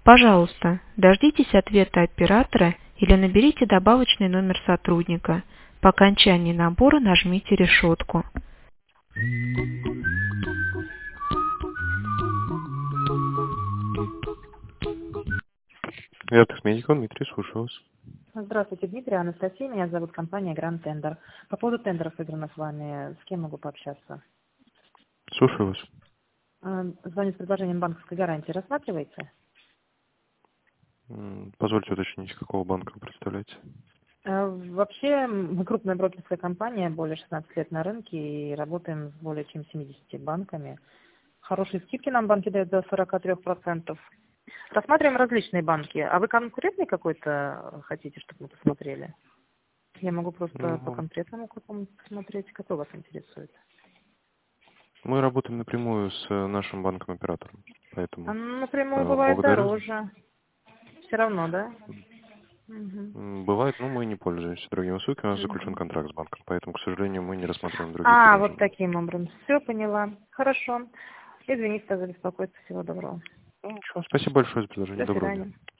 Пожалуйста, дождитесь ответа оператора или наберите добавочный номер сотрудника. По окончании набора нажмите решетку. Яндекс.Медико, Дмитрий, слушаю вас. Здравствуйте, Дмитрий, Анастасия, меня зовут компания Grand Tender. По поводу тендеров, выигранных вами, с кем могу пообщаться? Слушаю вас. Звоню с предложением банковской гарантии. Рассматриваете? Позвольте уточнить, какого банка вы представляете? Вообще, мы крупная брокерская компания, более 16 лет на рынке и работаем с более чем 70 банками. Хорошие скидки нам банки дают до 43%. Рассматриваем различные банки. А вы конкретный какой-то хотите, чтобы мы посмотрели? Я могу просто по конкретному какому-то посмотреть, какой вас интересует. Мы работаем напрямую с нашим банком-оператором, поэтому Напрямую бывает благодарю. дороже. Все равно, да? Угу. Бывает, но мы не пользуемся другими услугами, у нас заключен контракт с банком, поэтому, к сожалению, мы не рассматриваем другие предложения. Вот таким образом. Все, поняла. Хорошо. Извините за беспокойство. Всего доброго. Ничего, спасибо большое за предложение. До Доброго дня. свидания.